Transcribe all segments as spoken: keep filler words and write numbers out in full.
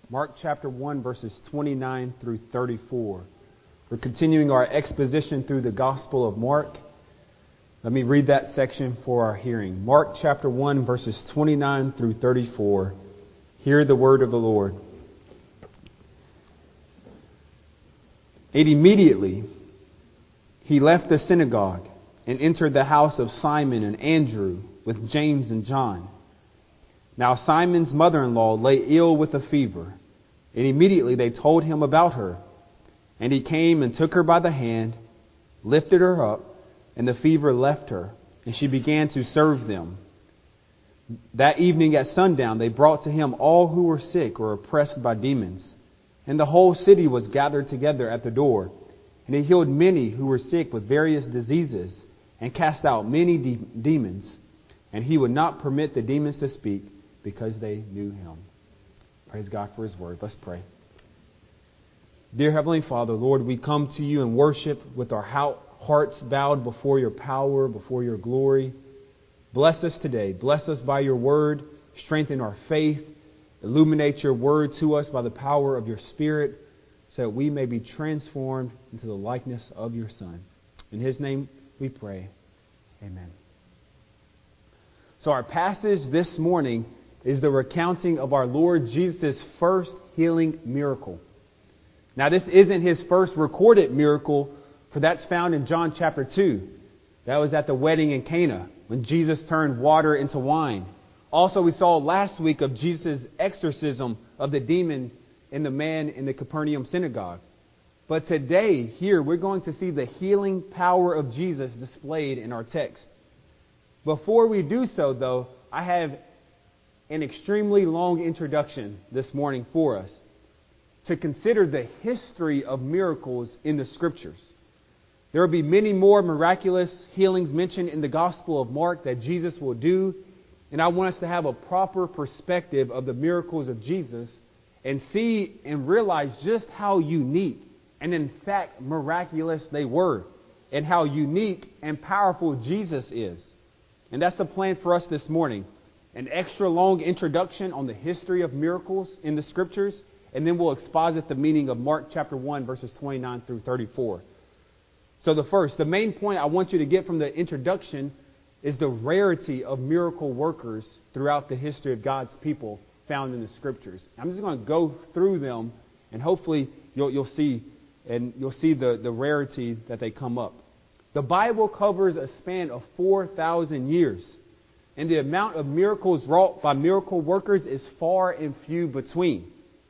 Mark chapter one, verses twenty-nine through thirty-four. We're continuing our exposition through the Gospel of Mark. Let me read that section for our hearing. Mark chapter one, verses twenty-nine through thirty-four. Hear the word of the Lord. And immediately he left the synagogue and entered the house of Simon and Andrew with James and John. Now Simon's mother-in-law lay ill with a fever, and immediately they told him about her. And he came and took her by the hand, lifted her up, and the fever left her, and she began to serve them. That evening at sundown they brought to him all who were sick or oppressed by demons. And the whole city was gathered together at the door. And he healed many who were sick with various diseases, and cast out many de- demons. And he would not permit the demons to speak, because they knew him. Praise God for His word. Let's pray. Dear Heavenly Father, Lord, we come to you in worship with our hearts bowed before your power, before your glory. Bless us today. Bless us by your word. Strengthen our faith. Illuminate your word to us by the power of your Spirit, so that we may be transformed into the likeness of your Son. In His name we pray. Amen. So our passage this morning is the recounting of our Lord Jesus' first healing miracle. Now, this isn't His first recorded miracle, for that's found in John chapter two. That was at the wedding in Cana, when Jesus turned water into wine. Also, we saw last week of Jesus' exorcism of the demon in the man in the Capernaum synagogue. But today, here, we're going to see the healing power of Jesus displayed in our text. Before we do so, though, I have an extremely long introduction this morning for us to consider the history of miracles in the Scriptures. There will be many more miraculous healings mentioned in the Gospel of Mark that Jesus will do, and I want us to have a proper perspective of the miracles of Jesus and see and realize just how unique and in fact miraculous they were, and how unique and powerful Jesus is. And that's the plan for us this morning. An extra long introduction on the history of miracles in the Scriptures, and then we'll exposit the meaning of Mark chapter one, verses twenty-nine through thirty-four. So the first, the main point I want you to get from the introduction is the rarity of miracle workers throughout the history of God's people found in the Scriptures. I'm just going to go through them, and hopefully you'll, you'll see and you'll see the, the rarity that they come up. The Bible covers a span of four thousand years. And the amount of miracles wrought by miracle workers is far and few between.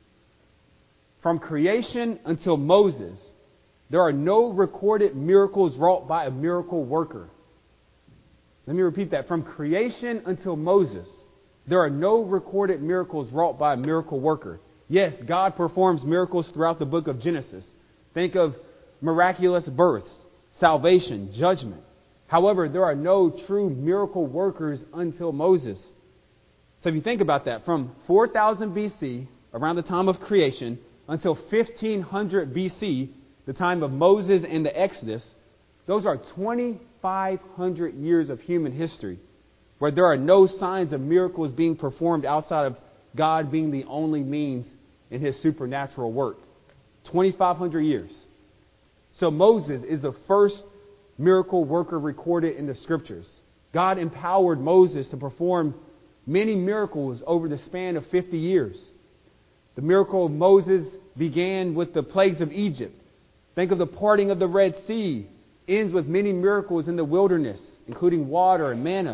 From creation until Moses, there are no recorded miracles wrought by a miracle worker. Let me repeat that. From creation until Moses, there are no recorded miracles wrought by a miracle worker. Yes, God performs miracles throughout the book of Genesis. Think of miraculous births, salvation, judgment. However, there are no true miracle workers until Moses. So if you think about that, from four thousand B C, around the time of creation, until fifteen hundred B C, the time of Moses and the Exodus, those are twenty-five hundred years of human history where there are no signs of miracles being performed outside of God being the only means in His supernatural work. twenty-five hundred years. So Moses is the first miracle worker recorded in the Scriptures. God empowered Moses to perform many miracles over the span of fifty years. The miracle of Moses began with the plagues of Egypt. Think of the parting of the Red Sea. Ends with many miracles in the wilderness, including water and manna.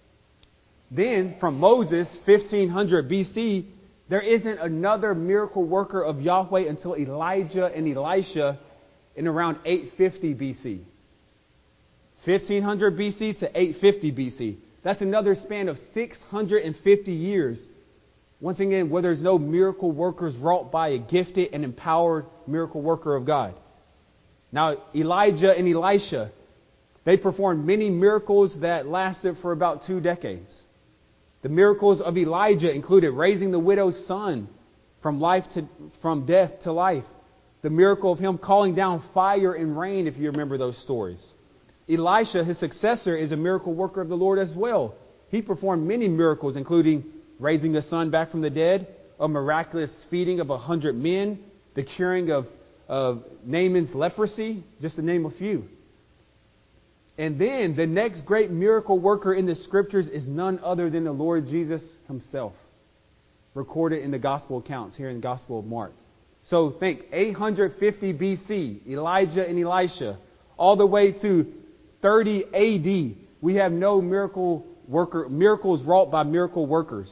Then, from Moses, fifteen hundred B C, there isn't another miracle worker of Yahweh until Elijah and Elisha in around eight fifty B C. fifteen hundred B C to eight fifty B C. That's another span of six hundred fifty years. Once again, where there's no miracle workers wrought by a gifted and empowered miracle worker of God. Now, Elijah and Elisha, they performed many miracles that lasted for about two decades. The miracles of Elijah included raising the widow's son from life to from death to life. The miracle of him calling down fire and rain, if you remember those stories. Elisha, his successor, is a miracle worker of the Lord as well. He performed many miracles, including raising the son back from the dead, a miraculous feeding of a hundred men, the curing of, of Naaman's leprosy, just to name a few. And then the next great miracle worker in the scriptures is none other than the Lord Jesus himself, recorded in the gospel accounts here in the Gospel of Mark. So think eight fifty B C, Elijah and Elisha, all the way to thirty A D. We have no miracle worker, miracles wrought by miracle workers.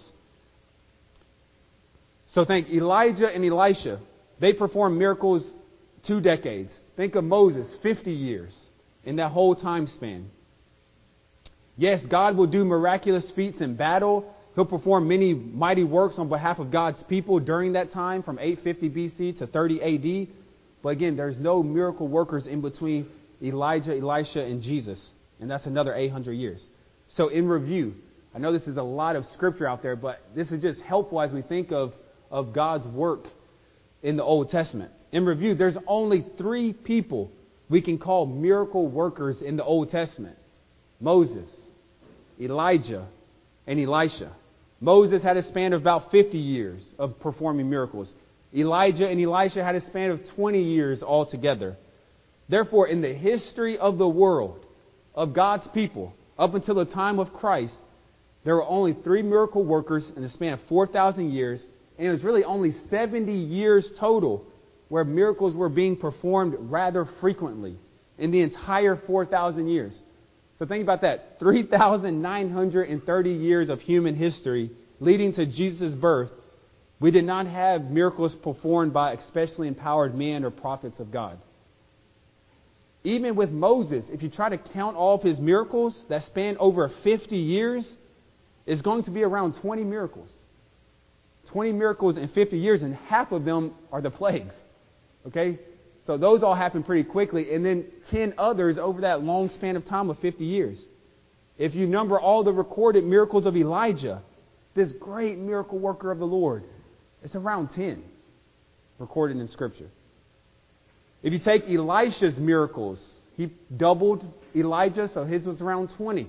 So think Elijah and Elisha. They performed miracles two decades. Think of Moses, fifty years in that whole time span. Yes, God will do miraculous feats in battle. He'll perform many mighty works on behalf of God's people during that time from eight fifty B C to thirty A D. But again, there's no miracle workers in between Elijah, Elisha, and Jesus. And that's another eight hundred years. So in review, I know this is a lot of scripture out there, but this is just helpful as we think of, of God's work in the Old Testament. In review, there's only three people we can call miracle workers in the Old Testament: Moses, Elijah, and Elisha. Moses had a span of about fifty years of performing miracles. Elijah and Elisha had a span of twenty years altogether. Therefore, in the history of the world, of God's people, up until the time of Christ, there were only three miracle workers in the span of four thousand years, and it was really only seventy years total where miracles were being performed rather frequently in the entire four thousand years. So think about that. three thousand nine hundred thirty years of human history leading to Jesus' birth. We did not have miracles performed by especially empowered men or prophets of God. Even with Moses, if you try to count all of his miracles that span over fifty years, it's going to be around twenty miracles. twenty miracles in fifty years, and half of them are the plagues. Okay? So those all happen pretty quickly, and then ten others over that long span of time of fifty years. If you number all the recorded miracles of Elijah, this great miracle worker of the Lord, it's around ten recorded in Scripture. If you take Elisha's miracles, he doubled Elijah, so his was around twenty.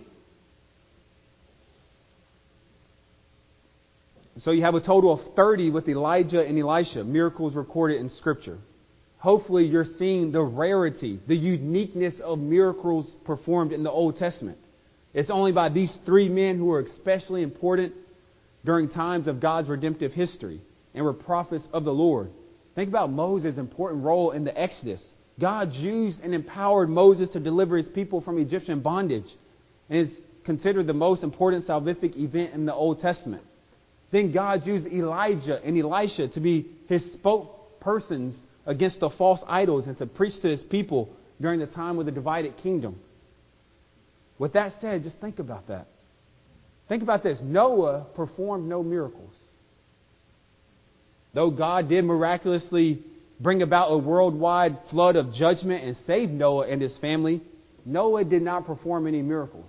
So you have a total of thirty with Elijah and Elisha, miracles recorded in Scripture. Hopefully you're seeing the rarity, the uniqueness of miracles performed in the Old Testament. It's only by these three men who are especially important during times of God's redemptive history and were prophets of the Lord. Think about Moses' important role in the Exodus. God used and empowered Moses to deliver his people from Egyptian bondage, and is considered the most important salvific event in the Old Testament. Then God used Elijah and Elisha to be his spokespersons against the false idols and to preach to his people during the time of the divided kingdom. With that said, just think about that. Think about this. Noah performed no miracles. Though God did miraculously bring about a worldwide flood of judgment and save Noah and his family, Noah did not perform any miracles.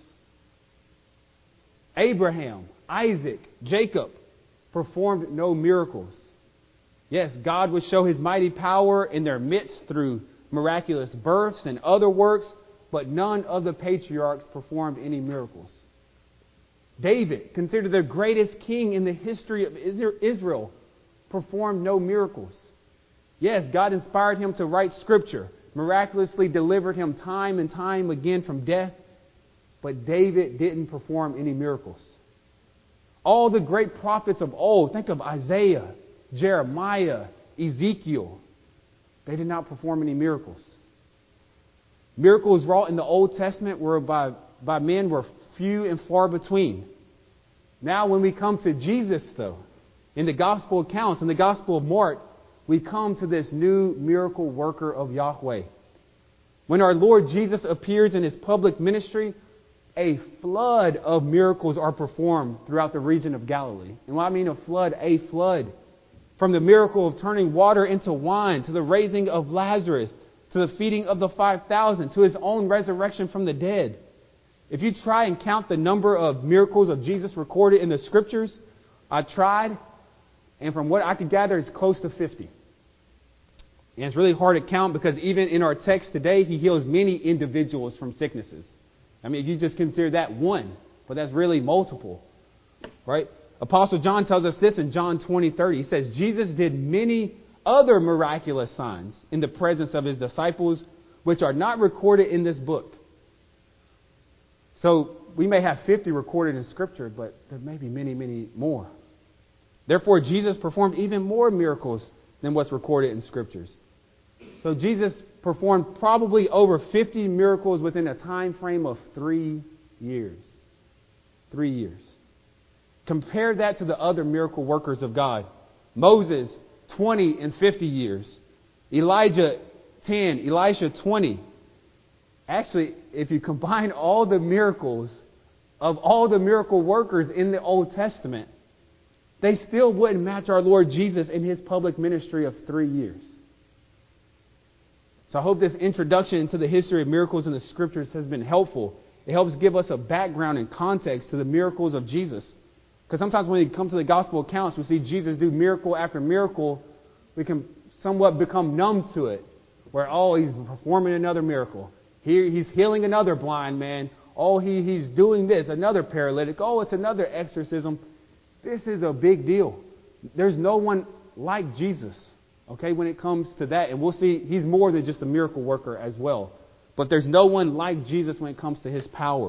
Abraham, Isaac, Jacob performed no miracles. Yes, God would show his mighty power in their midst through miraculous births and other works, but none of the patriarchs performed any miracles. David, considered the greatest king in the history of Israel, performed no miracles. Yes, God inspired him to write Scripture, miraculously delivered him time and time again from death, but David didn't perform any miracles. All the great prophets of old, think of Isaiah, Jeremiah, Ezekiel, they did not perform any miracles. Miracles wrought in the Old Testament were by, by men were few and far between. Now when we come to Jesus, though, in the gospel accounts, in the Gospel of Mark, we come to this new miracle worker of Yahweh. When our Lord Jesus appears in his public ministry, a flood of miracles are performed throughout the region of Galilee. And when I mean a flood, a flood. From the miracle of turning water into wine, to the raising of Lazarus, to the feeding of the five thousand, to his own resurrection from the dead. If you try and count the number of miracles of Jesus recorded in the Scriptures, I tried, and from what I could gather, it's close to fifty. And it's really hard to count because even in our text today, he heals many individuals from sicknesses. I mean, if you just consider that one, but that's really multiple, right? Apostle John tells us this in John twenty thirty. He says, Jesus did many other miraculous signs in the presence of his disciples, which are not recorded in this book. So we may have fifty recorded in Scripture, but there may be many, many more. Therefore, Jesus performed even more miracles than what's recorded in Scriptures. So Jesus performed probably over fifty miracles within a time frame of three years. Three years. Compare that to the other miracle workers of God. Moses, twenty and fifty years. Elijah, ten. Elisha, twenty. Actually, if you combine all the miracles of all the miracle workers in the Old Testament, they still wouldn't match our Lord Jesus in his public ministry of three years. So I hope this introduction into the history of miracles in the Scriptures has been helpful. It helps give us a background and context to the miracles of Jesus. Because sometimes when we come to the gospel accounts, we see Jesus do miracle after miracle. We can somewhat become numb to it. Where, oh, he's performing another miracle. Here he's healing another blind man. Oh, he, he's doing this, another paralytic. Oh, it's another exorcism. This is a big deal. There's no one like Jesus, okay, when it comes to that. And we'll see he's more than just a miracle worker as well. But there's no one like Jesus when it comes to his power.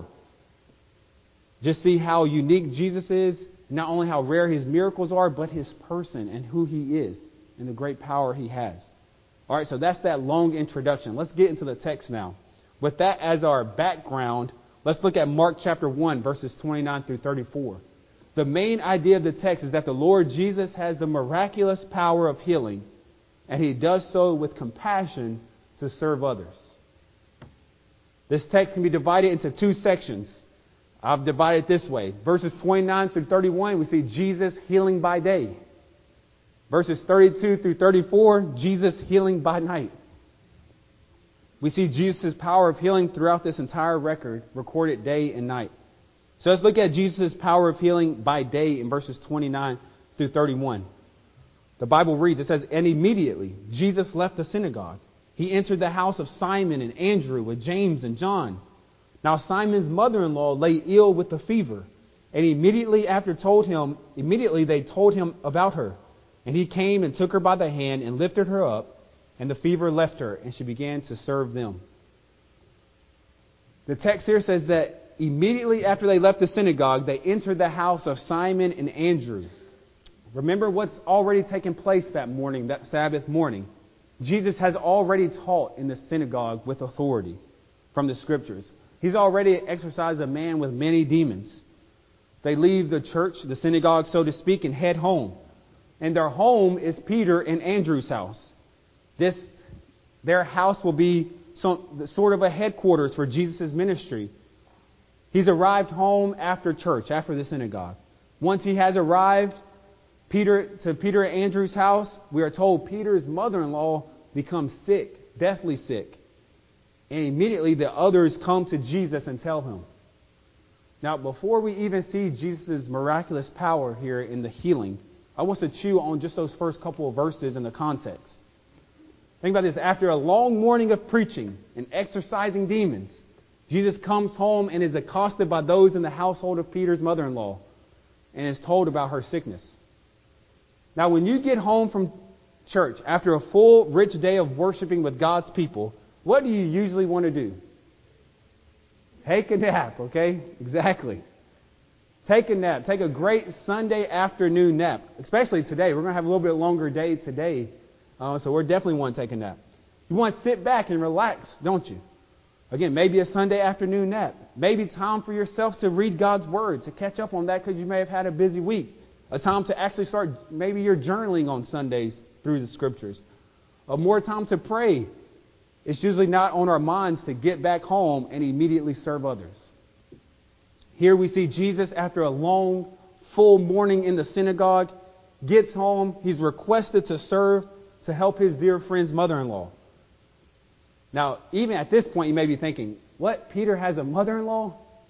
Just see how unique Jesus is, not only how rare his miracles are, but his person and who he is and the great power he has. All right, so that's that long introduction. Let's get into the text now. With that as our background, let's look at Mark chapter one, verses twenty-nine through thirty-four. The main idea of the text is that the Lord Jesus has the miraculous power of healing, and he does so with compassion to serve others. This text can be divided into two sections. I've divided it this way. Verses twenty-nine through thirty-one, we see Jesus healing by day. Verses thirty-two through thirty-four, Jesus healing by night. We see Jesus' power of healing throughout this entire record, recorded day and night. So let's look at Jesus' power of healing by day in verses twenty-nine through thirty-one. The Bible reads, it says, and immediately Jesus left the synagogue. He entered the house of Simon and Andrew with James and John. Now Simon's mother-in-law lay ill with a fever, and immediately after told him, immediately they told him about her. And he came and took her by the hand and lifted her up, and the fever left her, and she began to serve them. The text here says that immediately after they left the synagogue, they entered the house of Simon and Andrew. Remember what's already taken place that morning, that Sabbath morning. Jesus has already taught in the synagogue with authority from the Scriptures. He's already exorcised a man with many demons. They leave the church, the synagogue, so to speak, and head home. And their home is Peter and Andrew's house. This, their house will be some, sort of a headquarters for Jesus' ministry. He's arrived home after church, after the synagogue. Once he has arrived Peter to Peter and Andrew's house, we are told Peter's mother-in-law becomes sick, deathly sick. And immediately the others come to Jesus and tell him. Now, before we even see Jesus' miraculous power here in the healing, I want to chew on just those first couple of verses in the context. Think about this. After a long morning of preaching and exorcising demons, Jesus comes home and is accosted by those in the household of Peter's mother-in-law and is told about her sickness. Now, when you get home from church after a full, rich day of worshiping with God's people, what do you usually want to do? Take a nap, okay? Exactly. Take a nap. Take a great Sunday afternoon nap. Especially today. We're going to have a little bit longer day today. Uh, so we definitely want to take a nap. You want to sit back and relax, don't you? Again, maybe a Sunday afternoon nap. Maybe time for yourself to read God's Word, to catch up on that because you may have had a busy week. A time to actually start, maybe you're journaling on Sundays through the Scriptures. A more time to pray. It's usually not on our minds to get back home and immediately serve others. Here we see Jesus, after a long, full morning in the synagogue, gets home. He's requested to serve, to help his dear friend's mother-in-law. Now, even at this point, you may be thinking, what? Peter has a mother-in-law?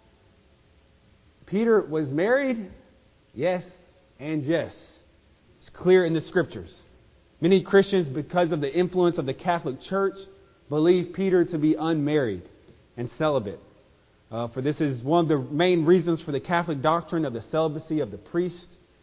Peter was married? Yes and yes. It's clear in the Scriptures. Many Christians, because of the influence of the Catholic Church, believe Peter to be unmarried and celibate. Uh, for this is one of the main reasons for the Catholic doctrine of the celibacy of the priest.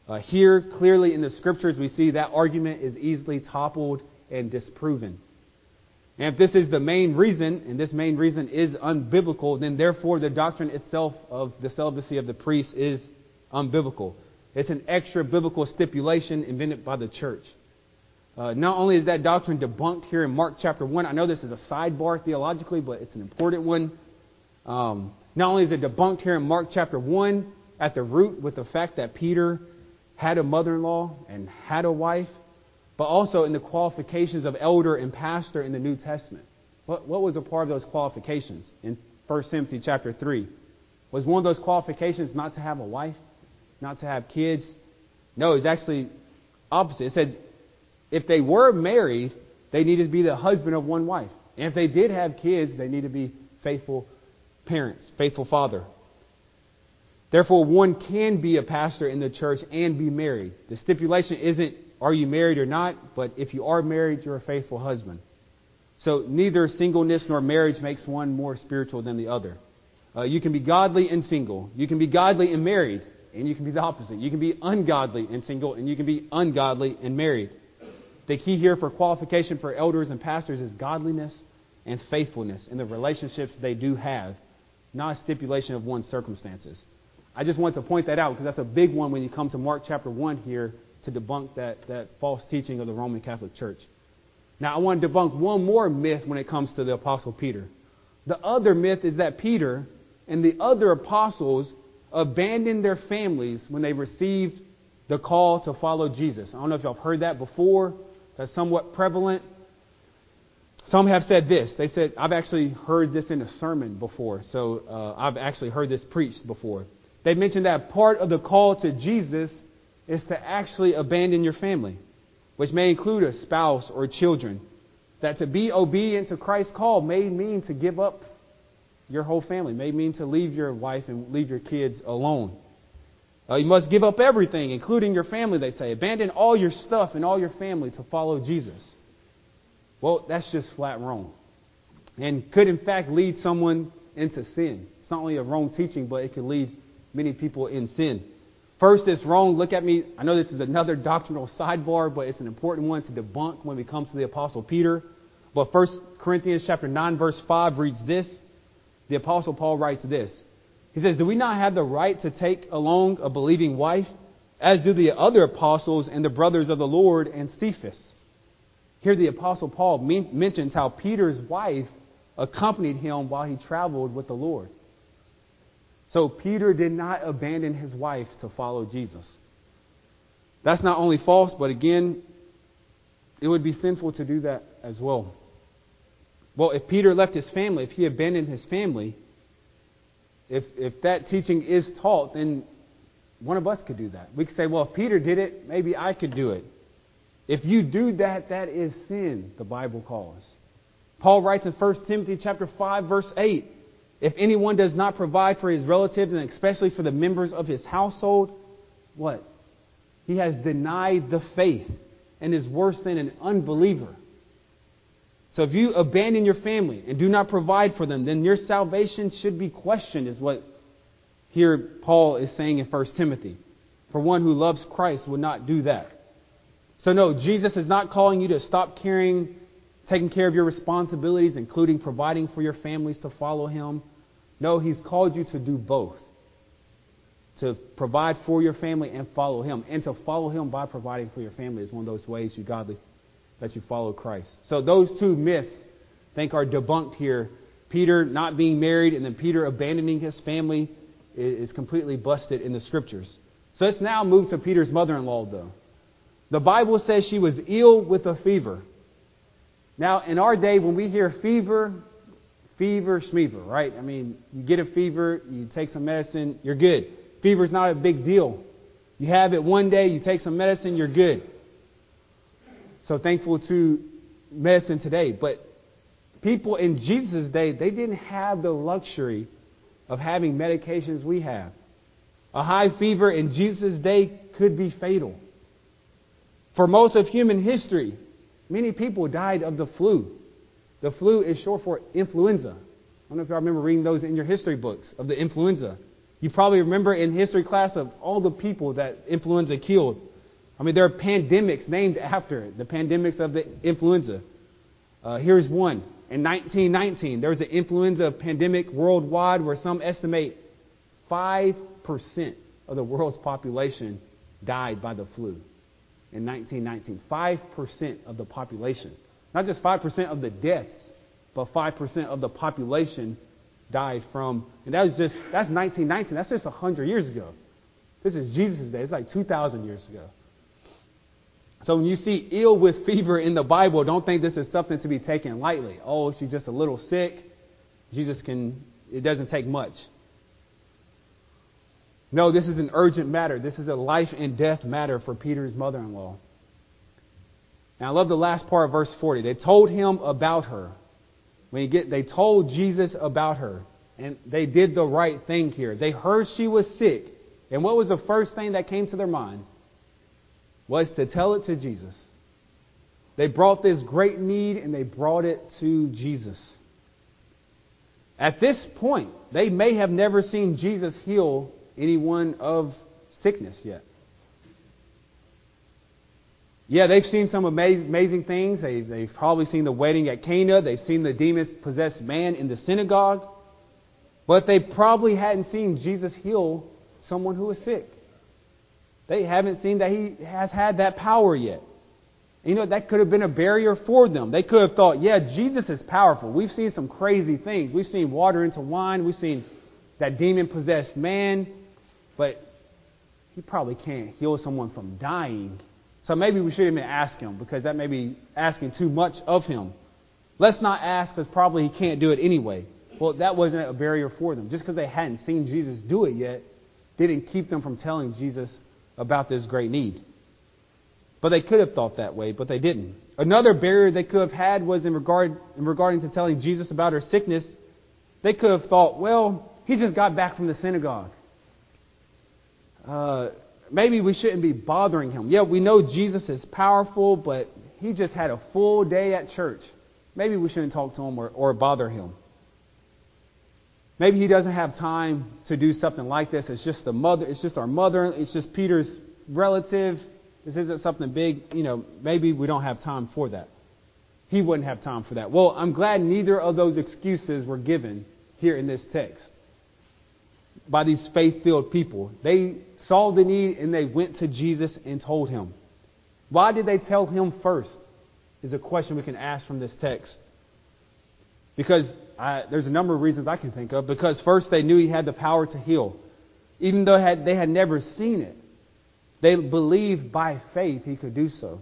Uh, here, clearly in the Scriptures, we see that argument is easily toppled and disproven. And if this is the main reason, and this main reason is unbiblical, then therefore the doctrine itself of the celibacy of the priest is unbiblical. It's an extra biblical stipulation invented by the church. Uh, not only is that doctrine debunked here in Mark chapter one, I know this is a sidebar theologically, but it's an important one. Um, not only is it debunked here in Mark chapter one at the root with the fact that Peter had a mother-in-law and had a wife, but also in the qualifications of elder and pastor in the New Testament. What, what was a part of those qualifications in First Timothy chapter three? Was one of those qualifications not to have a wife, not to have kids? No, it's actually opposite. It said if they were married, they needed to be the husband of one wife. And if they did have kids, they needed to be faithful parents, faithful father. Therefore, one can be a pastor in the church and be married. The stipulation isn't are you married or not, but if you are married, you're a faithful husband. So neither singleness nor marriage makes one more spiritual than the other. Uh, you can be godly and single. You can be godly and married, and you can be the opposite. You can be ungodly and single, and you can be ungodly and married. The key here for qualification for elders and pastors is godliness and faithfulness in the relationships they do have, not a stipulation of one's circumstances. I just want to point that out because that's a big one when you come to Mark chapter one here to debunk that, that false teaching of the Roman Catholic Church. Now, I want to debunk one more myth when it comes to the Apostle Peter. The other myth is that Peter and the other apostles abandoned their families when they received the call to follow Jesus. I don't know if y'all have heard that before. That's somewhat prevalent. Some have said this. They said, I've actually heard this in a sermon before. So uh, I've actually heard this preached before. They mentioned that part of the call to Jesus is to actually abandon your family, which may include a spouse or children. That to be obedient to Christ's call may mean to give up your whole family, may mean to leave your wife and leave your kids alone. Uh, you must give up everything, including your family, they say. Abandon all your stuff and all your family to follow Jesus. Well, that's just flat wrong. And could, in fact, lead someone into sin. It's not only a wrong teaching, but it could lead many people in sin. First, it's wrong. Look at me. I know this is another doctrinal sidebar, but it's an important one to debunk when we come to the Apostle Peter. But First Corinthians chapter nine, verse five reads this. The Apostle Paul writes this. He says, do we not have the right to take along a believing wife, as do the other apostles and the brothers of the Lord and Cephas? Here the Apostle Paul men- mentions how Peter's wife accompanied him while he traveled with the Lord. So Peter did not abandon his wife to follow Jesus. That's not only false, but again, it would be sinful to do that as well. Well, if Peter left his family, if he abandoned his family, if if that teaching is taught, then one of us could do that. We could say, well, if Peter did it, maybe I could do it. If you do that, that is sin, the Bible calls. Paul writes in First Timothy chapter five, verse eight, if anyone does not provide for his relatives, and especially for the members of his household, what? He has denied the faith and is worse than an unbeliever. So if you abandon your family and do not provide for them, then your salvation should be questioned, is what here Paul is saying in First Timothy. For one who loves Christ would not do that. So no, Jesus is not calling you to stop caring, taking care of your responsibilities, including providing for your families to follow Him. No, He's called you to do both. To provide for your family and follow Him. And to follow Him by providing for your family is one of those ways you godly that you follow Christ. So those two myths, I think, are debunked here. Peter not being married and then Peter abandoning his family is completely busted in the Scriptures. So let's now move to Peter's mother-in-law, though. The Bible says she was ill with a fever. Now, in our day, when we hear fever, fever, schmever, right? I mean, you get a fever, you take some medicine, you're good. Fever's not a big deal. You have it one day, you take some medicine, you're good. So thankful to medicine today. But people in Jesus' day, they didn't have the luxury of having medications we have. A high fever in Jesus' day could be fatal. For most of human history, many people died of the flu. The flu is short for influenza. I don't know if y'all remember reading those in your history books of the influenza. You probably remember in history class of all the people that influenza killed. I mean, there are pandemics named after it, the pandemics of the influenza. Uh, here's one. In nineteen nineteen, there was an influenza pandemic worldwide where some estimate five percent of the world's population died by the flu. In nineteen nineteen, five percent of the population. Not just five percent of the deaths, but five percent of the population died from, and that was just, that's nineteen nineteen. That's just one hundred years ago. This is Jesus' day. It's like two thousand years ago. So when you see ill with fever in the Bible, don't think this is something to be taken lightly. Oh, she's just a little sick. Jesus can, it doesn't take much. No, this is an urgent matter. This is a life and death matter for Peter's mother-in-law. And I love the last part of verse forty. They told him about her. When you get, they told Jesus about her. And they did the right thing here. They heard she was sick. And what was the first thing that came to their mind? Was to tell it to Jesus. They brought this great need and they brought it to Jesus. At this point, they may have never seen Jesus heal anyone of sickness yet. Yeah, they've seen some amazing, amazing things. They, they've probably seen the wedding at Cana. They've seen the demon-possessed man in the synagogue. But they probably hadn't seen Jesus heal someone who was sick. They haven't seen that he has had that power yet. You know, that could have been a barrier for them. They could have thought, yeah, Jesus is powerful. We've seen some crazy things. We've seen water into wine. We've seen that demon-possessed man. But he probably can't heal someone from dying. So maybe we shouldn't even ask him, because that may be asking too much of him. Let's not ask, because probably he can't do it anyway. Well, that wasn't a barrier for them. Just because they hadn't seen Jesus do it yet didn't keep them from telling Jesus about this great need. But they could have thought that way, but they didn't. Another barrier they could have had was in regard in regarding to telling Jesus about her sickness. They could have thought, well, he just got back from the synagogue. Uh, maybe we shouldn't be bothering him. Yeah, we know Jesus is powerful, but he just had a full day at church. Maybe we shouldn't talk to him or, or bother him. Maybe he doesn't have time to do something like this. It's just the mother. It's just our mother. It's just Peter's relative. This isn't something big. You know, maybe we don't have time for that. He wouldn't have time for that. Well, I'm glad neither of those excuses were given here in this text by these faith-filled people. They saw the need and they went to Jesus and told him. Why did they tell him first? Is a question we can ask from this text. Because I, there's a number of reasons I can think of. Because first, they knew he had the power to heal. Even though had, they had never seen it. They believed by faith he could do so.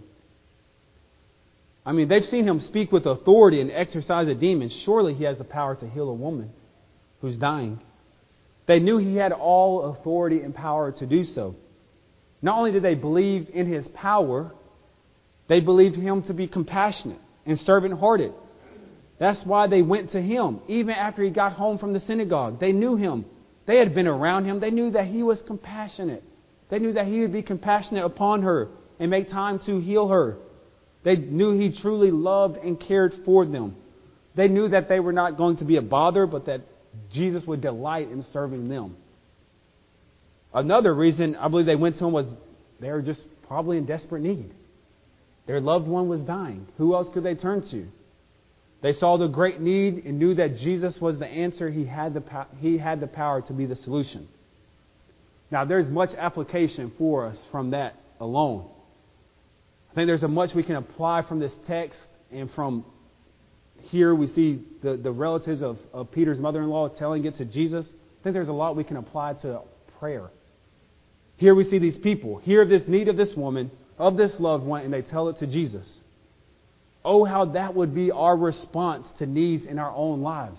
I mean, they've seen him speak with authority and exorcise a demon. Surely he has the power to heal a woman who's dying. They knew he had all authority and power to do so. Not only did they believe in his power, they believed him to be compassionate and servant-hearted. That's why they went to him. Even after he got home from the synagogue, they knew him. They had been around him. They knew that he was compassionate. They knew that he would be compassionate upon her and make time to heal her. They knew he truly loved and cared for them. They knew that they were not going to be a bother, but that Jesus would delight in serving them. Another reason I believe they went to him was they were just probably in desperate need. Their loved one was dying. Who else could they turn to? They saw the great need and knew that Jesus was the answer. He had the po- he had the power to be the solution. Now, there's much application for us from that alone. I think there's a much we can apply from this text, and from here we see the, the relatives of, of Peter's mother-in-law telling it to Jesus. I think there's a lot we can apply to prayer. Here we see these people hear this need of this woman, of this loved one, and they tell it to Jesus. Oh, how that would be our response to needs in our own lives.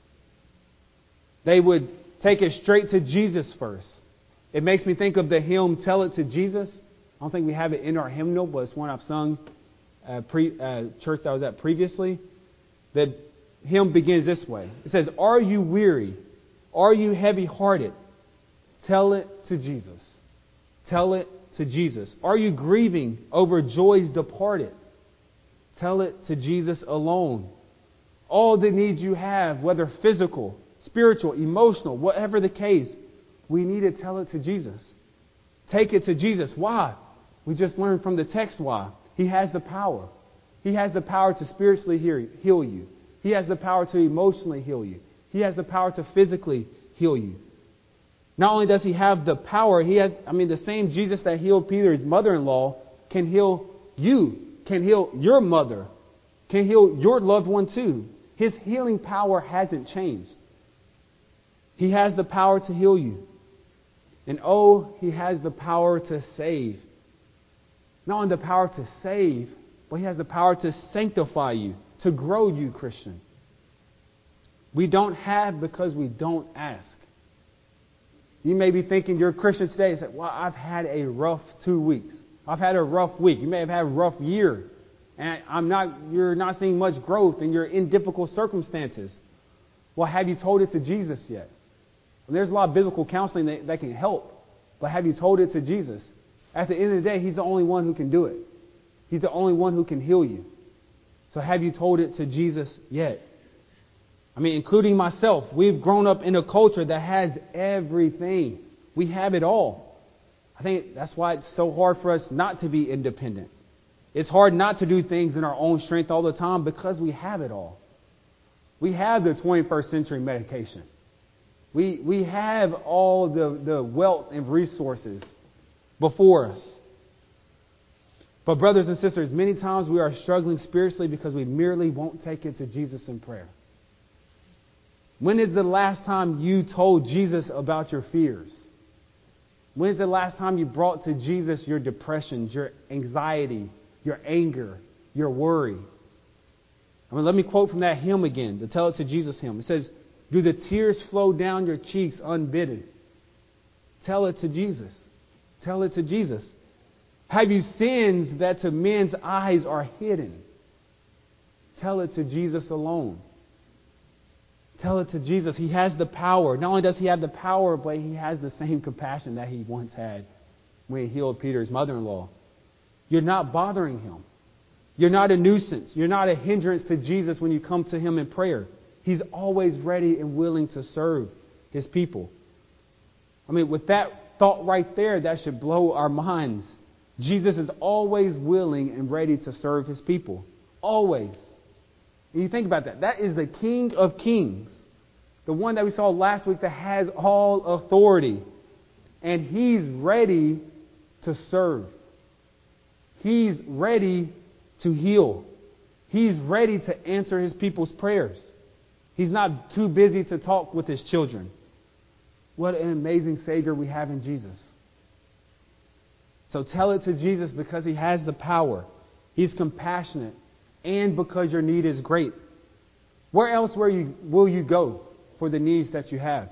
They would take it straight to Jesus first. It makes me think of the hymn, Tell It to Jesus. I don't think we have it in our hymnal, but it's one I've sung at pre, uh, church that I was at previously. The hymn begins this way. It says, are you weary? Are you heavy-hearted? Tell it to Jesus. Tell it to Jesus. Are you grieving over joys departed? Tell it to Jesus alone. All the needs you have, whether physical, spiritual, emotional, whatever the case, We need to tell it to Jesus. Take it to Jesus. Why? We just learned from the text why. He has the power. He has the power to spiritually heal you. He has the power to emotionally heal you. He has the power to physically heal you. Not only does he have the power, he has, I mean, the same Jesus that healed Peter's mother-in-law can heal you, can heal your mother, can heal your loved one too. His healing power hasn't changed. He has the power to heal you. And oh, he has the power to save. Not only the power to save, but he has the power to sanctify you, to grow you, Christian. We don't have because we don't ask. You may be thinking you're a Christian today and say, well, I've had a rough two weeks. I've had a rough week. You may have had a rough year. And I'm not, you're not seeing much growth and you're in difficult circumstances. Well, have you told it to Jesus yet? And there's a lot of biblical counseling that, that can help. But have you told it to Jesus? At the end of the day, He's the only one who can do it. He's the only one who can heal you. So have you told it to Jesus yet? I mean, including myself, we've grown up in a culture that has everything. We have it all. I think that's why it's so hard for us not to be independent. It's hard not to do things in our own strength all the time because we have it all. We have the twenty-first century medication. We, we have all the, the wealth and resources before us. But brothers and sisters, many times we are struggling spiritually because we merely won't take it to Jesus in prayer. When is the last time you told Jesus about your fears? When is the last time you brought to Jesus your depressions, your anxiety, your anger, your worry? I mean, let me quote from that hymn again, the Tell It to Jesus hymn. It says, do the tears flow down your cheeks unbidden? Tell it to Jesus. Tell it to Jesus. Have you sins that to men's eyes are hidden? Tell it to Jesus alone. Tell it to Jesus. He has the power. Not only does He have the power, but He has the same compassion that He once had when He healed Peter's mother-in-law. You're not bothering Him. You're not a nuisance. You're not a hindrance to Jesus when you come to Him in prayer. He's always ready and willing to serve His people. I mean, with that thought right there, that should blow our minds. Jesus is always willing and ready to serve His people. Always. And you think about that. That is the King of Kings. The one that we saw last week that has all authority. And He's ready to serve. He's ready to heal. He's ready to answer His people's prayers. He's not too busy to talk with His children. What an amazing Savior we have in Jesus. So tell it to Jesus because He has the power. He's compassionate. And because your need is great. Where else will you, will you go for the needs that you have?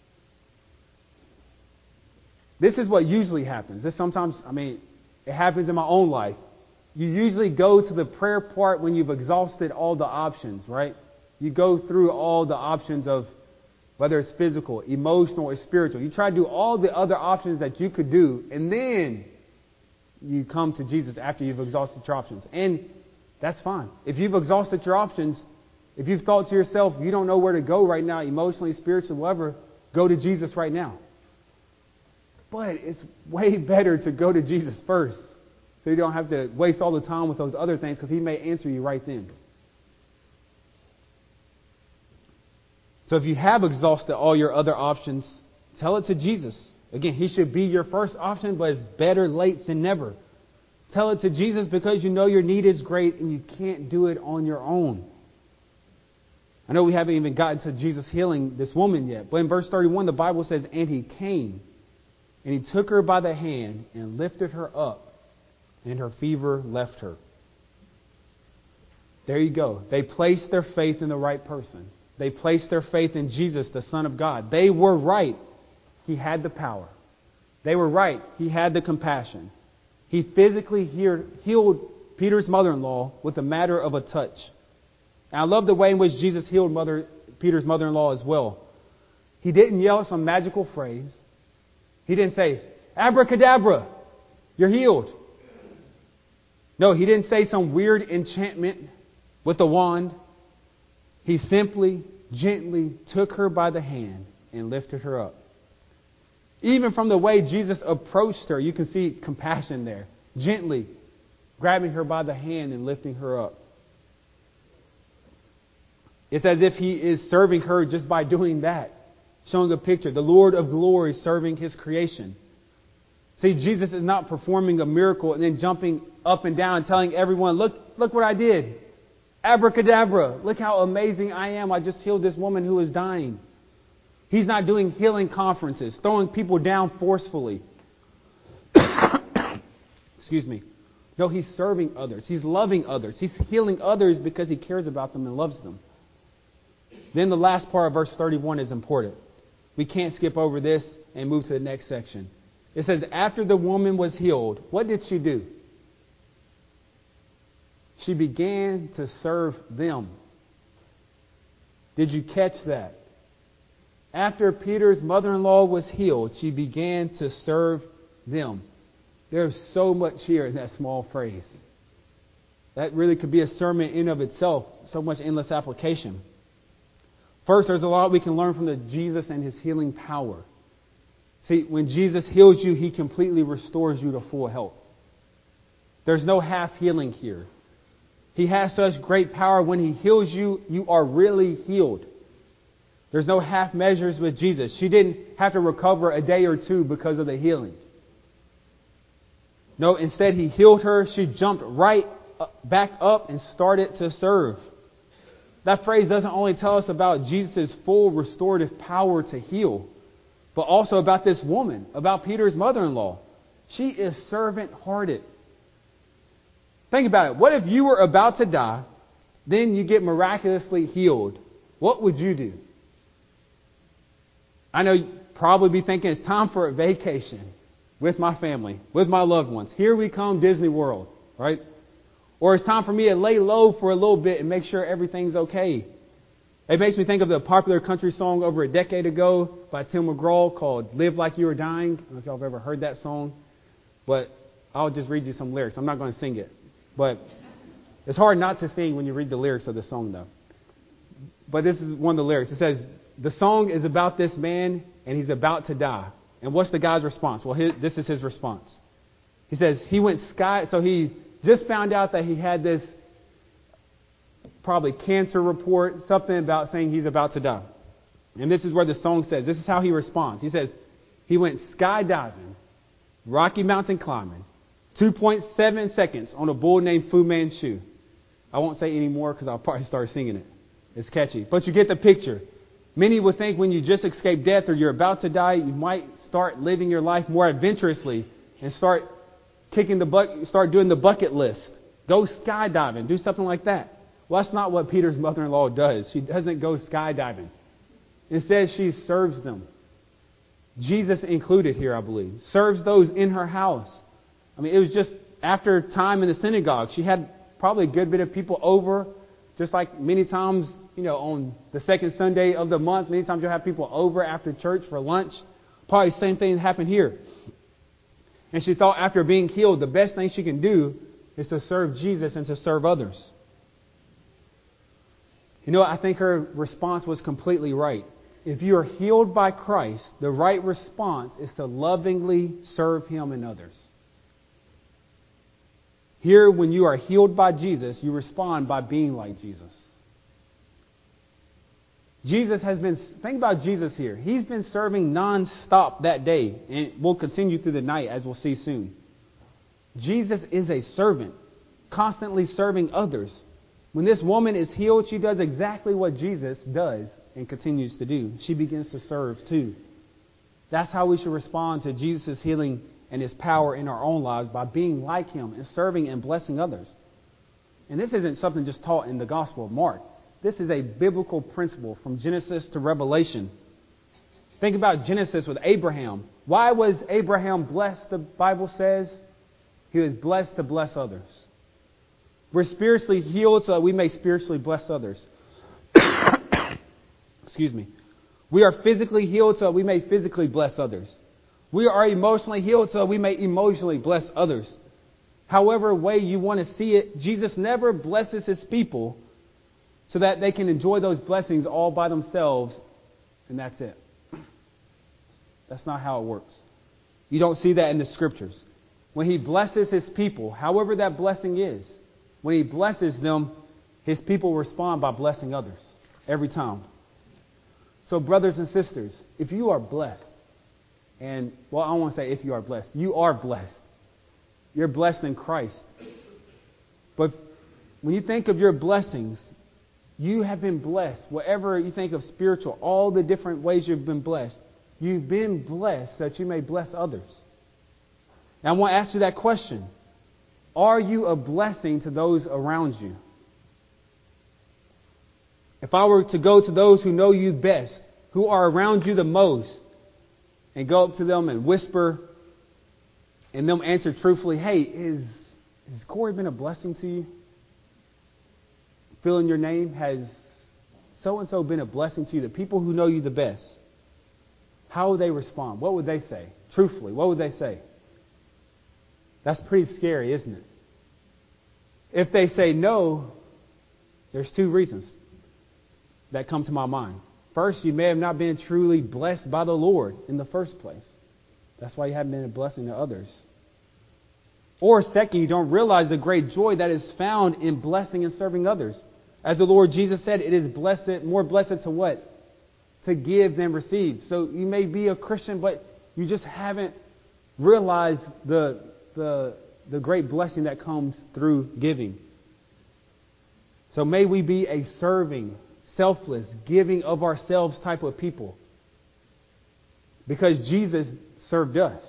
This is what usually happens. This sometimes, I mean, it happens in my own life. You usually go to the prayer part when you've exhausted all the options, right? You go through all the options of whether it's physical, emotional, or spiritual. You try to do all the other options that you could do, and then you come to Jesus after you've exhausted your options. And that's fine. If you've exhausted your options, if you've thought to yourself, you don't know where to go right now, emotionally, spiritually, whatever, go to Jesus right now. But it's way better to go to Jesus first. So you don't have to waste all the time with those other things because He may answer you right then. So if you have exhausted all your other options, tell it to Jesus. Again, He should be your first option, but it's better late than never. Tell it to Jesus because you know your need is great and you can't do it on your own. I know we haven't even gotten to Jesus healing this woman yet, but in verse thirty-one, the Bible says, and He came, and He took her by the hand and lifted her up, and her fever left her. There you go. They placed their faith in the right person. They placed their faith in Jesus, the Son of God. They were right. He had the power. They were right. He had the compassion. He physically healed Peter's mother-in-law with a matter of a touch. And I love the way in which Jesus healed mother, Peter's mother-in-law as well. He didn't yell some magical phrase. He didn't say, abracadabra, you're healed. No, He didn't say some weird enchantment with a wand. He simply, gently took her by the hand and lifted her up. Even from the way Jesus approached her, you can see compassion there. Gently grabbing her by the hand and lifting her up. It's as if He is serving her just by doing that. Showing a picture. The Lord of glory serving His creation. See, Jesus is not performing a miracle and then jumping up and down and telling everyone, look, look what I did. Abracadabra. Look how amazing I am. I just healed this woman who is dying. He's not doing healing conferences, throwing people down forcefully. Excuse me. No, He's serving others. He's loving others. He's healing others because He cares about them and loves them. Then the last part of verse thirty-one is important. We can't skip over this and move to the next section. It says, after the woman was healed, what did she do? She began to serve them. Did you catch that? After Peter's mother-in-law was healed, she began to serve them. There's so much here in that small phrase. That really could be a sermon in of itself. So much endless application. First, there's a lot we can learn from the Jesus and His healing power. See, when Jesus heals you, He completely restores you to full health. There's no half healing here. He has such great power. When He heals you, you are really healed. There's no half measures with Jesus. She didn't have to recover a day or two because of the healing. No, instead He healed her. She jumped right back up and started to serve. That phrase doesn't only tell us about Jesus' full restorative power to heal, but also about this woman, about Peter's mother-in-law. She is servant-hearted. Think about it. What if you were about to die, then you get miraculously healed? What would you do? I know you'd probably be thinking it's time for a vacation with my family, with my loved ones. Here we come, Disney World, right? Or it's time for me to lay low for a little bit and make sure everything's okay. It makes me think of the popular country song over a decade ago by Tim McGraw called Live Like You Were Dying. I don't know if y'all have ever heard that song, but I'll just read you some lyrics. I'm not going to sing it, but it's hard not to sing when you read the lyrics of the song, though. But this is one of the lyrics. It says, the song is about this man and he's about to die. And what's the guy's response? Well, his, this is his response. He says he went sky, so he just found out that he had this probably cancer report, something about saying he's about to die. And this is where the song says, this is how he responds. He says, he went skydiving, Rocky Mountain climbing, two point seven seconds on a bull named Fu Manchu. I won't say any more because I'll probably start singing it. It's catchy. But you get the picture. Many would think when you just escaped death or you're about to die, you might start living your life more adventurously and start kicking the bucket, start doing the bucket list. Go skydiving, do something like that. Well, that's not what Peter's mother-in-law does. She doesn't go skydiving. Instead, she serves them. Jesus included here, I believe. Serves those in her house. I mean, it was just after time in the synagogue. She had probably a good bit of people over, just like many times, you know, on the second Sunday of the month. Many times you'll have people over after church for lunch. Probably the same thing happened here. And she thought after being healed, the best thing she can do is to serve Jesus and to serve others. You know, I think her response was completely right. If you are healed by Christ, the right response is to lovingly serve Him and others. Here, when you are healed by Jesus, you respond by being like Jesus. Jesus has been, think about Jesus here. He's been serving non-stop that day, and will continue through the night, as we'll see soon. Jesus is a servant, constantly serving others. When this woman is healed, she does exactly what Jesus does and continues to do. She begins to serve too. That's how we should respond to Jesus' healing and His power in our own lives, by being like Him and serving and blessing others. And this isn't something just taught in the Gospel of Mark. This is a biblical principle from Genesis to Revelation. Think about Genesis with Abraham. Why was Abraham blessed, the Bible says? He was blessed to bless others. We're spiritually healed so that we may spiritually bless others. Excuse me. We are physically healed so that we may physically bless others. We are emotionally healed so that we may emotionally bless others. However way you want to see it, Jesus never blesses His people so that they can enjoy those blessings all by themselves, and that's it. That's not how it works. You don't see that in the Scriptures. When He blesses His people, however that blessing is, when He blesses them, His people respond by blessing others every time. So brothers and sisters, if you are blessed, and, well, I don't want to say if you are blessed. You are blessed. You're blessed in Christ. But when you think of your blessings, you have been blessed. Whatever you think of spiritual, all the different ways you've been blessed, you've been blessed so that you may bless others. Now, I want to ask you that question. Are you a blessing to those around you? If I were to go to those who know you best, who are around you the most, and go up to them and whisper, and them answer truthfully, hey, is, has Corey been a blessing to you? Fill in your name. Has so-and-so been a blessing to you? The people who know you the best. How would they respond? What would they say? Truthfully, what would they say? That's pretty scary, isn't it? If they say no, there's two reasons that come to my mind. First, you may have not been truly blessed by the Lord in the first place. That's why you haven't been a blessing to others. Or second, you don't realize the great joy that is found in blessing and serving others. As the Lord Jesus said, it is blessed, more blessed to what? To give than receive. So you may be a Christian, but you just haven't realized the the the great blessing that comes through giving. So may we be a serving, selfless, giving of ourselves type of people. Because Jesus served us.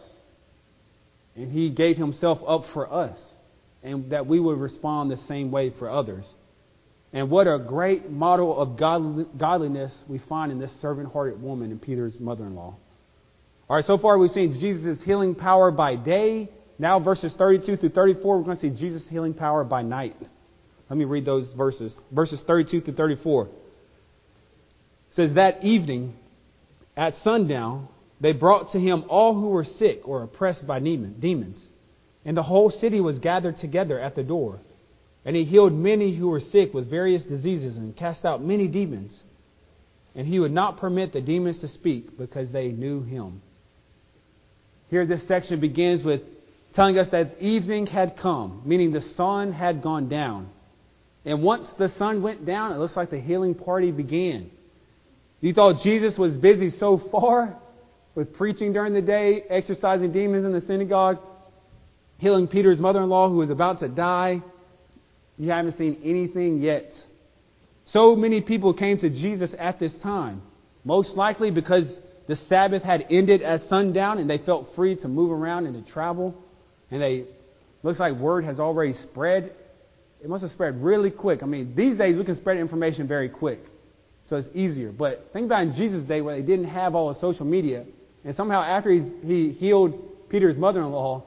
And He gave Himself up for us. And that we would respond the same way for others. And what a great model of godliness we find in this servant-hearted woman and Peter's mother-in-law. All right, so far we've seen Jesus' healing power by day. Now verses thirty-two through thirty-four, we're going to see Jesus' healing power by night. Let me read those verses. Verses thirty-two through thirty-four. It says, that evening at sundown, they brought to Him all who were sick or oppressed by demons. And the whole city was gathered together at the door. And He healed many who were sick with various diseases and cast out many demons. And He would not permit the demons to speak because they knew Him. Here this section begins with telling us that evening had come, meaning the sun had gone down. And once the sun went down, it looks like the healing party began. You thought Jesus was busy so far with preaching during the day, exorcising demons in the synagogue, healing Peter's mother-in-law who was about to die. You haven't seen anything yet. So many people came to Jesus at this time, most likely because the Sabbath had ended at sundown and they felt free to move around and to travel. And they looks like word has already spread. It must have spread really quick. I mean, these days we can spread information very quick. So it's easier. But think about in Jesus' day where they didn't have all the social media. And somehow after he, he healed Peter's mother-in-law,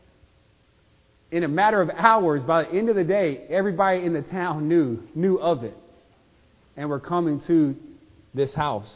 in a matter of hours, by the end of the day, everybody in the town knew, knew of it. And were coming to this house.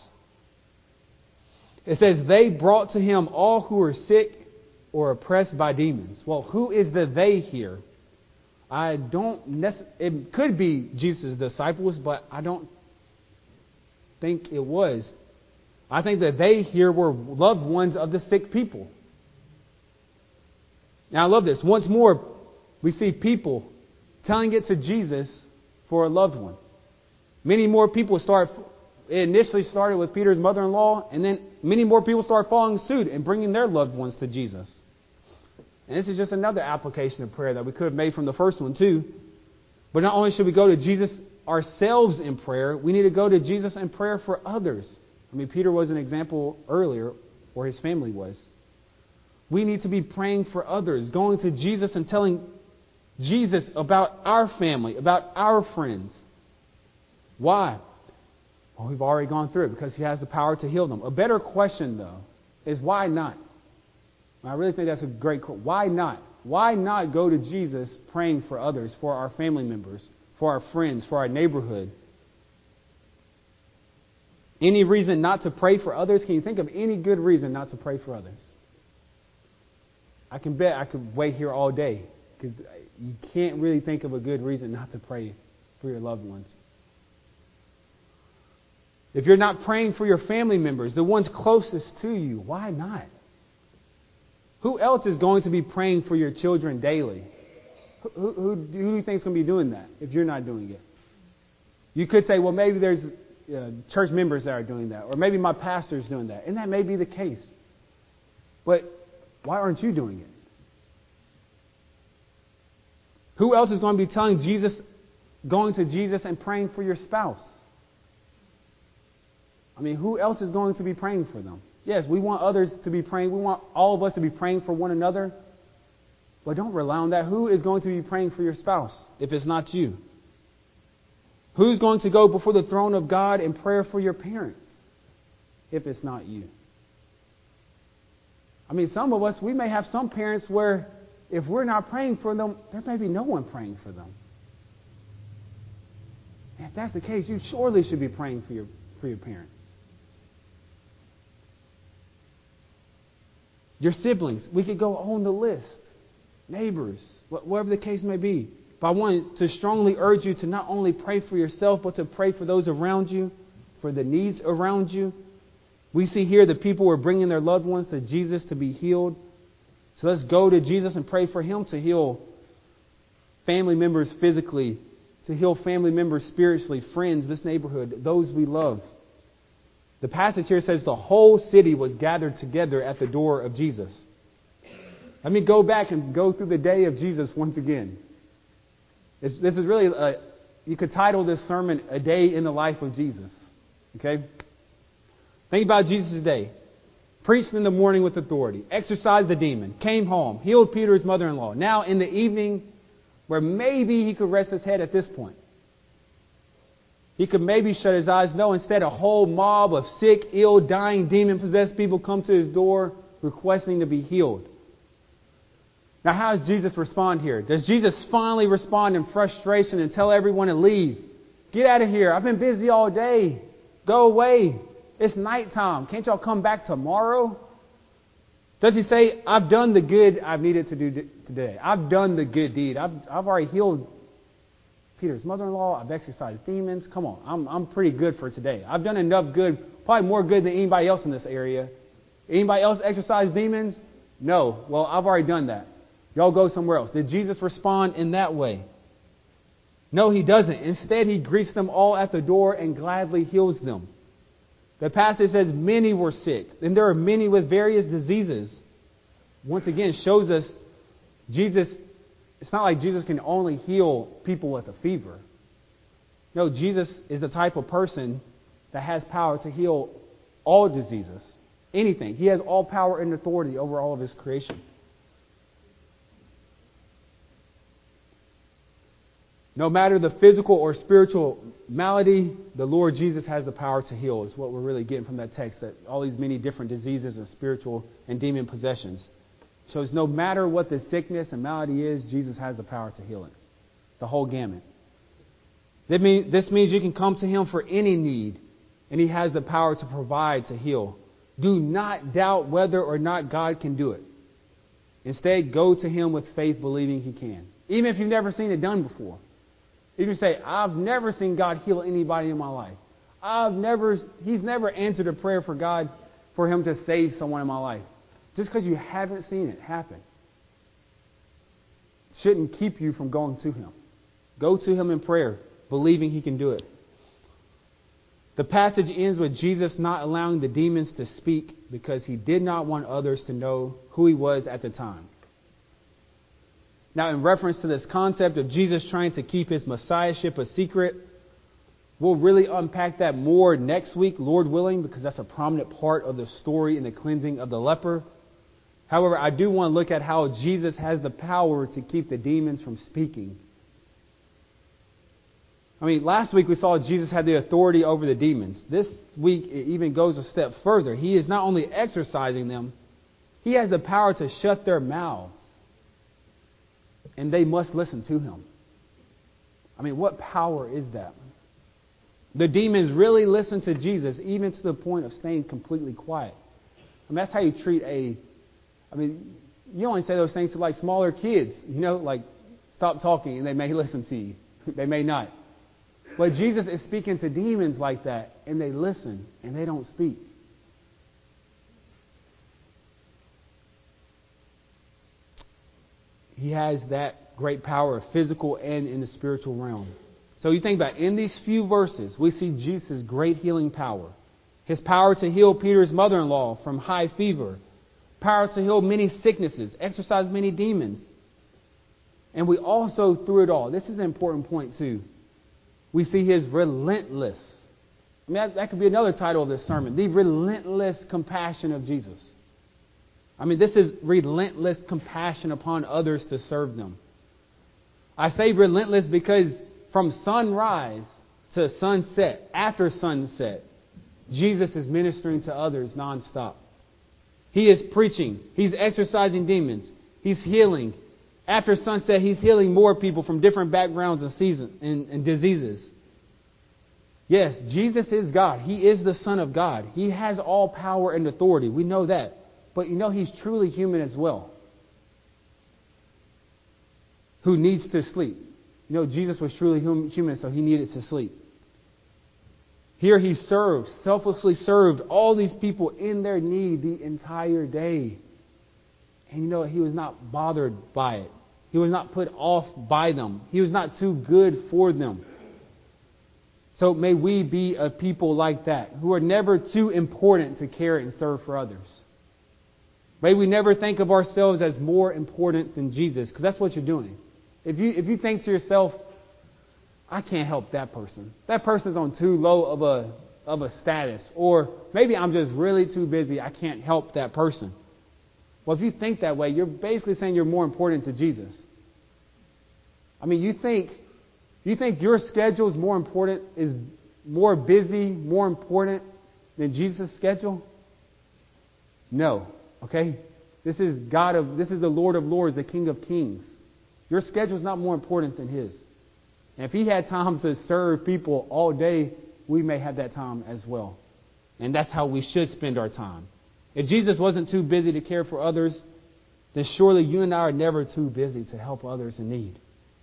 It says, they brought to Him all who were sick or oppressed by demons. Well, who is the they here? I don't necessarily, it could be Jesus' disciples, but I don't think it was. I think that they here were loved ones of the sick people. Now I love this. Once more, we see people telling it to Jesus for a loved one. Many more people start, it initially started with Peter's mother-in-law, and then many more people start following suit and bringing their loved ones to Jesus. And this is just another application of prayer that we could have made from the first one too. But not only should we go to Jesus ourselves in prayer, we need to go to Jesus in prayer for others. I mean, Peter was an example earlier, or his family was. We need to be praying for others, going to Jesus and telling Jesus about our family, about our friends. Why? Well, we've already gone through it because He has the power to heal them. A better question, though, is why not? I really think that's a great question. Why not? Why not go to Jesus praying for others, for our family members, for our friends, for our neighborhood? Any reason not to pray for others? Can you think of any good reason not to pray for others? I can bet I could wait here all day because you can't really think of a good reason not to pray for your loved ones. If you're not praying for your family members, the ones closest to you, why not? Who else is going to be praying for your children daily? Who, who, who do you think is going to be doing that if you're not doing it? You could say, well, maybe there's uh, church members that are doing that, or maybe my pastor is doing that, and that may be the case. But why aren't you doing it? Who else is going to be telling Jesus, going to Jesus and praying for your spouse? I mean, who else is going to be praying for them? Yes, we want others to be praying. We want all of us to be praying for one another. But don't rely on that. Who is going to be praying for your spouse if it's not you? Who's going to go before the throne of God in prayer for your parents if it's not you? I mean, some of us, we may have some parents where if we're not praying for them, there may be no one praying for them. And if that's the case, you surely should be praying for your for your parents. Your siblings, we could go on the list. Neighbors, whatever the case may be. But I want to strongly urge you to not only pray for yourself, but to pray for those around you, for the needs around you. We see here the people were bringing their loved ones to Jesus to be healed. So let's go to Jesus and pray for Him to heal family members physically, to heal family members spiritually, friends, this neighborhood, those we love. The passage here says the whole city was gathered together at the door of Jesus. Let me go back and go through the day of Jesus once again. This, this is really, a, you could title this sermon, A Day in the Life of Jesus. Okay? Think about Jesus' day. Preached in the morning with authority. Exorcised the demon. Came home. Healed Peter's mother-in-law. Now in the evening, where maybe he could rest his head at this point. He could maybe shut his eyes. No, instead a whole mob of sick, ill, dying, demon-possessed people come to his door requesting to be healed. Now, how does Jesus respond here? Does Jesus finally respond in frustration and tell everyone to leave? Get out of here. I've been busy all day. Go away. It's nighttime. Can't y'all come back tomorrow? Does he say, I've done the good I've needed to do today. I've done the good deed. I've, I've already healed Peter's mother-in-law. I've exorcised demons. Come on. I'm, I'm pretty good for today. I've done enough good. Probably more good than anybody else in this area. Anybody else exorcise demons? No. Well, I've already done that. Y'all go somewhere else. Did Jesus respond in that way? No, He doesn't. Instead, He greets them all at the door and gladly heals them. The passage says many were sick. And there are many with various diseases. Once again, shows us Jesus, it's not like Jesus can only heal people with a fever. No, Jesus is the type of person that has power to heal all diseases. Anything. He has all power and authority over all of His creation. No matter the physical or spiritual malady, the Lord Jesus has the power to heal, is what we're really getting from that text, that all these many different diseases and spiritual and demon possessions. Shows no matter what the sickness and malady is, Jesus has the power to heal it. The whole gamut. This means you can come to Him for any need, and He has the power to provide, to heal. Do not doubt whether or not God can do it. Instead, go to Him with faith, believing He can. Even if you've never seen it done before. You can say, I've never seen God heal anybody in my life. I've never, He's never answered a prayer for God, for Him to save someone in my life. Just because you haven't seen it happen shouldn't keep you from going to Him. Go to Him in prayer, believing He can do it. The passage ends with Jesus not allowing the demons to speak because He did not want others to know who He was at the time. Now, in reference to this concept of Jesus trying to keep His messiahship a secret, we'll really unpack that more next week, Lord willing, because that's a prominent part of the story in the cleansing of the leper. However, I do want to look at how Jesus has the power to keep the demons from speaking. I mean, last week we saw Jesus had the authority over the demons. This week it even goes a step further. He is not only exorcising them, He has the power to shut their mouths. And they must listen to Him. I mean, what power is that? The demons really listen to Jesus, even to the point of staying completely quiet. I mean, that's how you treat a... I mean, you only say those things to like smaller kids. You know, like, stop talking and they may listen to you. They may not. But Jesus is speaking to demons like that, and they listen, and they don't speak. He has that great power, physical and in the spiritual realm. So you think about it, in these few verses, we see Jesus' great healing power. His power to heal Peter's mother-in-law from high fever. Power to heal many sicknesses, exorcise many demons. And we also, through it all, this is an important point too, we see his relentless, I mean, that, that could be another title of this sermon, the relentless compassion of Jesus. I mean, this is relentless compassion upon others to serve them. I say relentless because from sunrise to sunset, after sunset, Jesus is ministering to others nonstop. He is preaching. He's exorcising demons. He's healing. After sunset, he's healing more people from different backgrounds and, season, and, and diseases. Yes, Jesus is God. He is the Son of God. He has all power and authority. We know that. But you know, he's truly human as well, who needs to sleep. You know, Jesus was truly human, so he needed to sleep. Here he served, selflessly served all these people in their need the entire day. And you know, he was not bothered by it. He was not put off by them. He was not too good for them. So may we be a people like that, who are never too important to care and serve for others. May we never think of ourselves as more important than Jesus, because that's what you're doing. If you if you think to yourself, I can't help that person. That person's on too low of a of a status. Or maybe I'm just really too busy. I can't help that person. Well, if you think that way, you're basically saying you're more important to Jesus. I mean, you think you think your schedule is more important, is more busy, more important than Jesus' schedule? No. Okay? This is God of this is the Lord of Lords, the King of Kings. Your schedule is not more important than his. And if he had time to serve people all day, we may have that time as well. And that's how we should spend our time. If Jesus wasn't too busy to care for others, then surely you and I are never too busy to help others in need.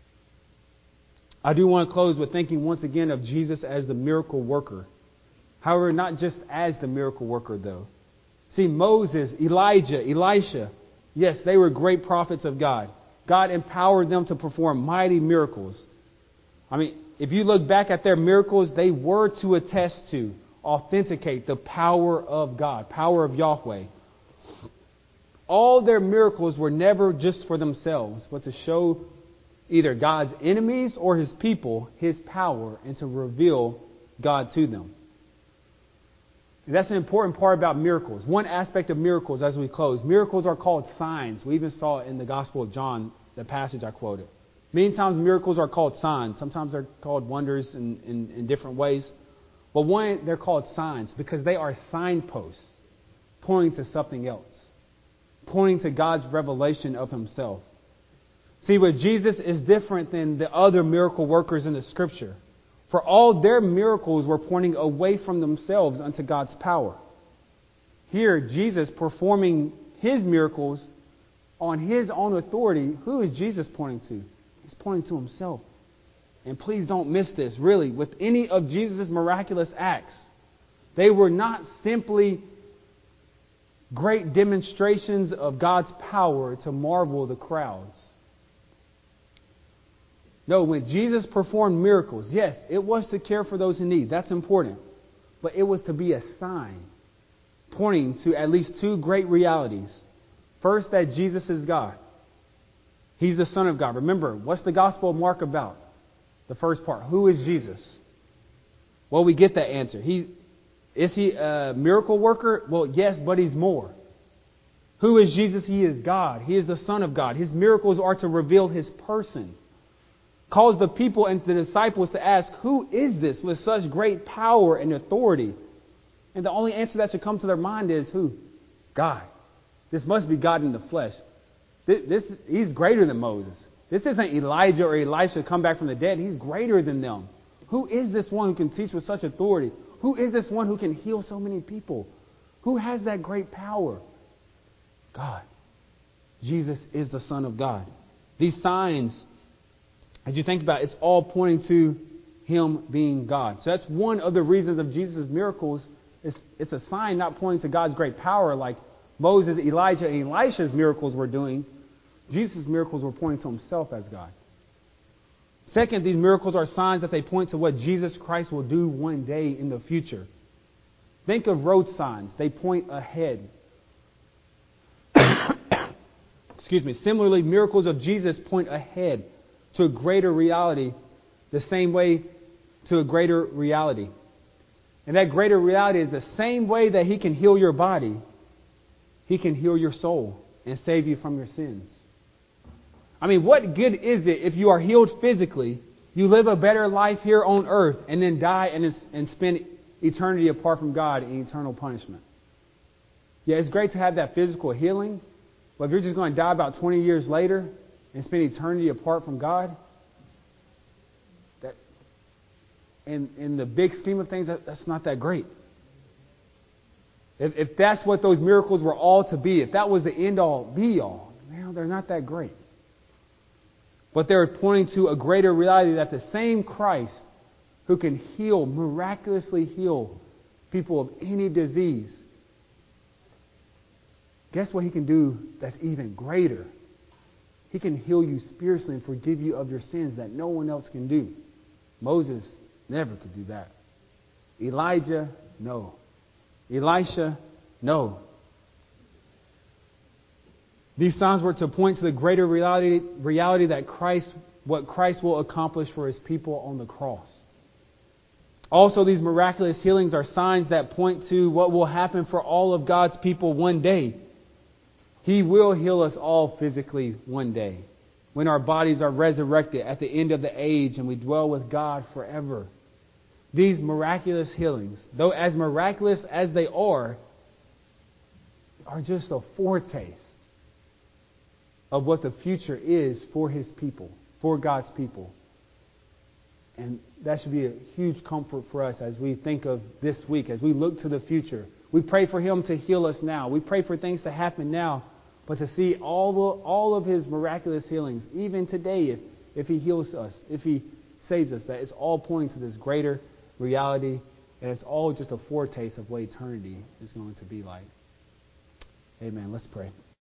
I do want to close with thinking once again of Jesus as the miracle worker. However, not just as the miracle worker, though. See, Moses, Elijah, Elisha, yes, they were great prophets of God. God empowered them to perform mighty miracles. I mean, if you look back at their miracles, they were to attest to, authenticate the power of God, power of Yahweh. All their miracles were never just for themselves, but to show either God's enemies or his people his power and to reveal God to them. And that's an important part about miracles. One aspect of miracles as we close. Miracles are called signs. We even saw it in the Gospel of John, the passage I quoted. Many times miracles are called signs. Sometimes they're called wonders in, in, in different ways. But one, they're called signs because they are signposts pointing to something else. Pointing to God's revelation of himself. See, with Jesus is different than the other miracle workers in the Scripture. For all their miracles were pointing away from themselves unto God's power. Here, Jesus performing his miracles on his own authority, who is Jesus pointing to? He's pointing to himself. And please don't miss this, really. With any of Jesus' miraculous acts, they were not simply great demonstrations of God's power to marvel the crowds. No, when Jesus performed miracles, yes, it was to care for those in need. That's important. But it was to be a sign pointing to at least two great realities. First, that Jesus is God. He's the Son of God. Remember, what's the Gospel of Mark about? The first part. Who is Jesus? Well, we get that answer. He is he a miracle worker? Well, yes, but he's more. Who is Jesus? He is God. He is the Son of God. His miracles are to reveal his person. Calls the people and the disciples to ask, who is this with such great power and authority? And the only answer that should come to their mind is who? God. This must be God in the flesh. This, this He's greater than Moses. This isn't Elijah or Elisha come back from the dead. He's greater than them. Who is this one who can teach with such authority? Who is this one who can heal so many people? Who has that great power? God. Jesus is the Son of God. These signs, as you think about it, it's all pointing to Him being God. So that's one of the reasons of Jesus' miracles. It's, it's a sign not pointing to God's great power like Moses, Elijah, and Elisha's miracles were doing. Jesus' miracles were pointing to Himself as God. Second, these miracles are signs that they point to what Jesus Christ will do one day in the future. Think of road signs. They point ahead. Excuse me. Similarly, miracles of Jesus point ahead to a greater reality, the same way to a greater reality. And that greater reality is the same way that He can heal your body, He can heal your soul and save you from your sins. I mean, what good is it if you are healed physically, you live a better life here on earth, and then die and, and spend eternity apart from God in eternal punishment? Yeah, it's great to have that physical healing, but if you're just going to die about twenty years later and spend eternity apart from God, that, in, in the big scheme of things, that, that's not that great. If, if that's what those miracles were all to be, if that was the end-all, be-all, well, they're not that great. But they're pointing to a greater reality that the same Christ who can heal, miraculously heal people of any disease, guess what He can do that's even greater? He can heal you spiritually and forgive you of your sins that no one else can do. Moses never could do that. Elijah, no. Elisha, no. These signs were to point to the greater reality, reality that Christ, what Christ will accomplish for His people on the cross. Also, these miraculous healings are signs that point to what will happen for all of God's people one day. He will heal us all physically one day, when our bodies are resurrected at the end of the age and we dwell with God forever. These miraculous healings, though as miraculous as they are, are just a foretaste of what the future is for His people, for God's people. And that should be a huge comfort for us as we think of this week, as we look to the future. We pray for Him to heal us now. We pray for things to happen now, but to see all the, all of His miraculous healings, even today, if, if He heals us, if He saves us, that it's all pointing to this greater reality, and it's all just a foretaste of what eternity is going to be like. Amen. Let's pray.